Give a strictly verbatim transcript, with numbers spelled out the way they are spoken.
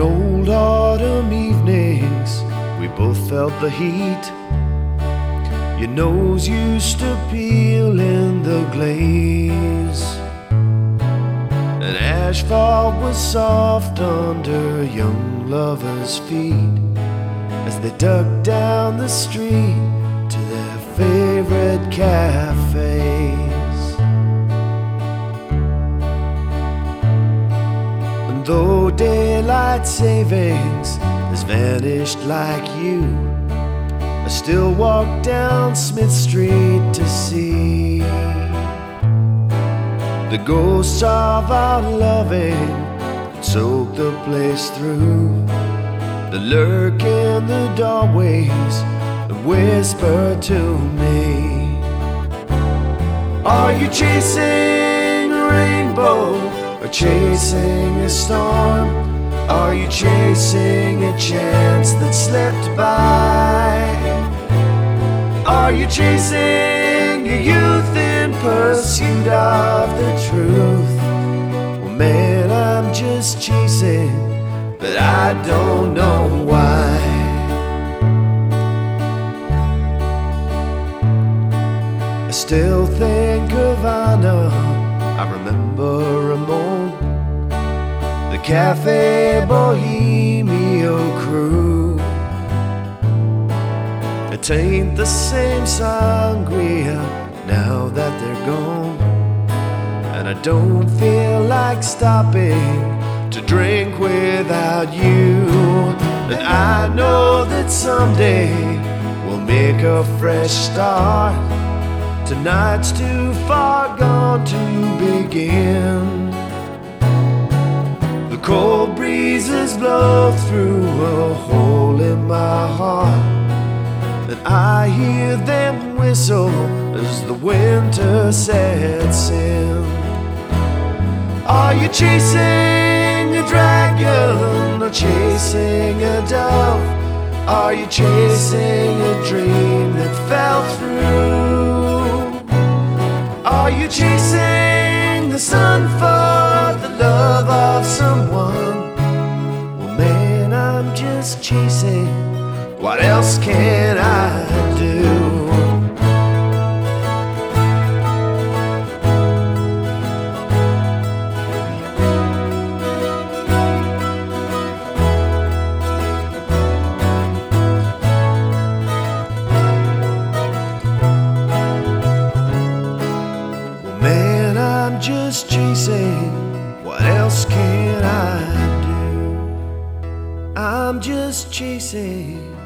old autumn evenings, we both felt the heat. Your nose used to peel in the glaze, and asphalt was soft under young lovers' feet as they dug down the street to their favorite cafes. And though daylight savings has vanished like you, I still walk down Smith Street to see the ghosts of our loving that soak the place through, that lurk in the doorways and whisper to me. Are you chasing a rainbow or chasing a storm? Are you chasing a chance that slipped by? Are you chasing your youth in pursuit of the truth? Well, man, I'm just chasing, but I don't know why. I still think of Anna, I remember Ramon, the Cafe Bohemio crew. It ain't the same sangria now that they're gone, and I don't feel like stopping to drink without you. And I know that someday we'll make a fresh start. Tonight's too far gone to begin. The cold breezes blow through a hole in my heart, and I hear them whistle as the winter sets in. Are you chasing a dragon or chasing a dove? Are you chasing a dream that fell through? Are you chasing the sun for the love of someone? Well, man, I'm just chasing. What else can I do? Well, man, I'm just chasing. What else can I do? I'm just chasing.